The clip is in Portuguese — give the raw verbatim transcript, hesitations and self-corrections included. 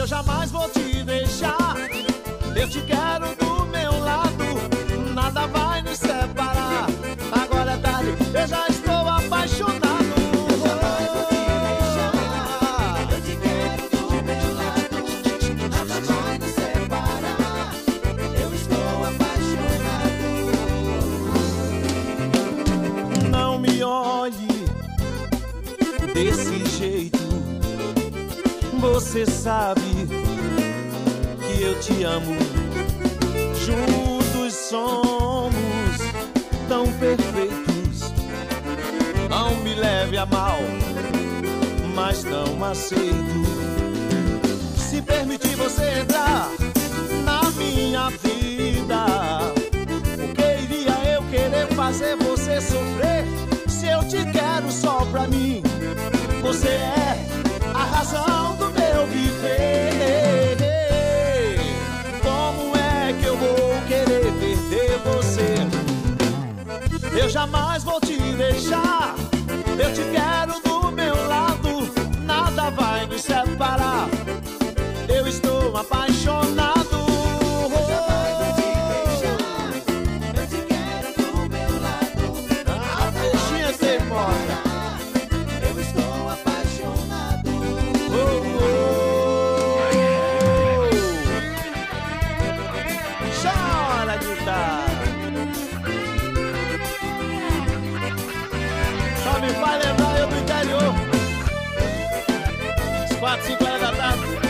eu jamais vou te deixar. Eu te quero do meu lado, nada vai nos separar. Agora é tarde, eu já estou apaixonado. Eu jamais vou te deixar. Eu te quero do meu lado, nada vai nos separar. Eu estou apaixonado. Não me olhe desse jeito, você sabe que eu te amo. Juntos somos tão perfeitos. Não me leve a mal, mas não aceito. Se permitir você entrar na minha vida, o que iria eu querer fazer você sofrer? Se eu te quero só pra mim, você é a razão do meu viver. Como é que eu vou querer perder você? Eu jamais vou te deixar. Eu te quero do meu lado, nada vai nos separar. Eu estou apaixonado. Eu jamais vou te deixar. Eu te quero do meu lado, A peixinha teimosa. eu estou apaixonado. Oh, oh. Chora, guitarra. Só me faz lembrar eu do interior. Às quatro, cinco horas da tarde.